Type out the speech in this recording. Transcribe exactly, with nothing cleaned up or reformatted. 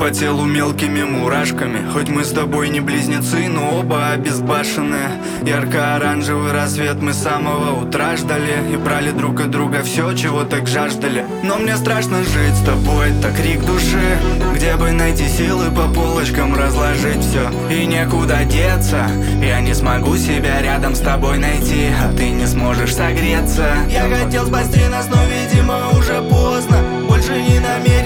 по телу мелкими мурашками. Хоть мы с тобой не близнецы, но оба обезбашенные. Ярко-оранжевый рассвет мы с самого утра ждали и брали друг от друга все, чего так жаждали. Но мне страшно жить с тобой, это крик души. Где бы найти силы по полочкам разложить все, и некуда деться. Я не смогу себя рядом с тобой найти, а ты не сможешь согреться. Я хотел спасти нас, но видимо уже поздно. Больше не намерен